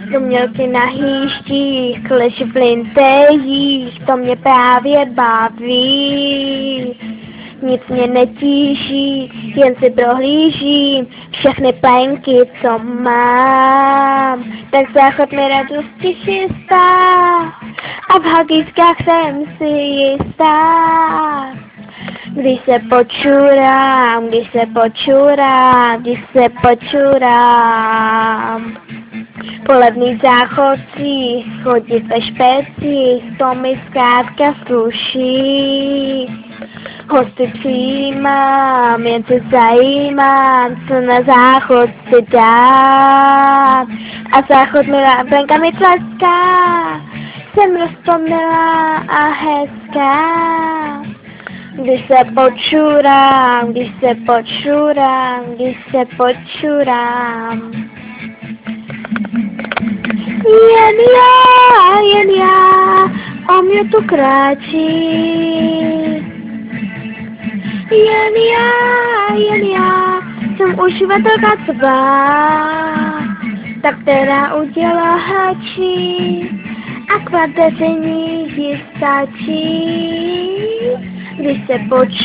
Umělky na hýštích, kleš v lintejích, to mě právě baví. Nic mě netíží, jen si prohlížím všechny plenky, co mám. Tak záchod mi radosti chystá a v hagíčkách jsem si jistá. Když se počurám, po levných záchodcích, chodit ve špecích, to mi zkrátka sluší. Hosty přijímám, jen se zajímám, co na záchod si dát. A záchod mi plenka mi tleská, jsem roztomilá a hezká. Když se počurám. Jen já, o mě tu kráčí. Jen já, jsem uživatelka tvá, ta, která udělá háčí a k kvadratění ji stačí. Když se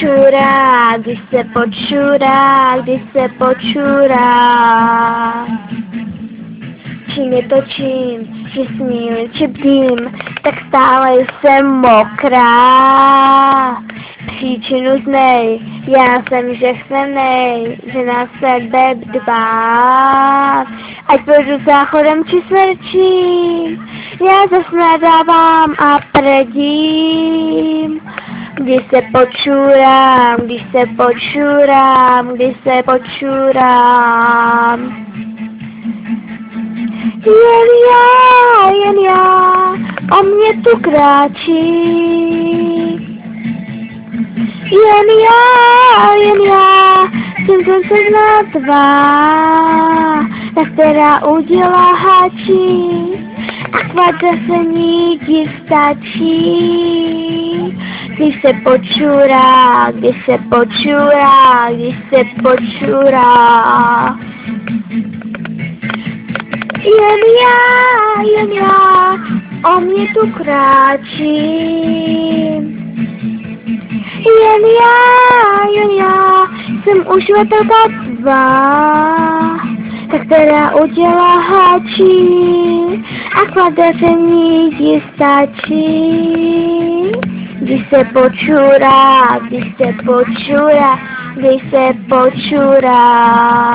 počurá. Čím je to čím, že smím, či bdím, tak stále jsem mokrá. Příčinu znej, já jsem žehřenej, že na sebe dbám. Ať projdu záchodem či smrčím, já zas nadávám a prdím. Když se počurám. Jen já, o mě tu kráčí. Jen já, jsem koncertná tvá, ta, která udělá háčí a kvadracení ti stačí. Když se počurá. Jen já, o mě tu kráčí. Jen já, jsem uživatelka tvá, ta, která udělá háčí a kvadracení ti stačí. Když se počurá.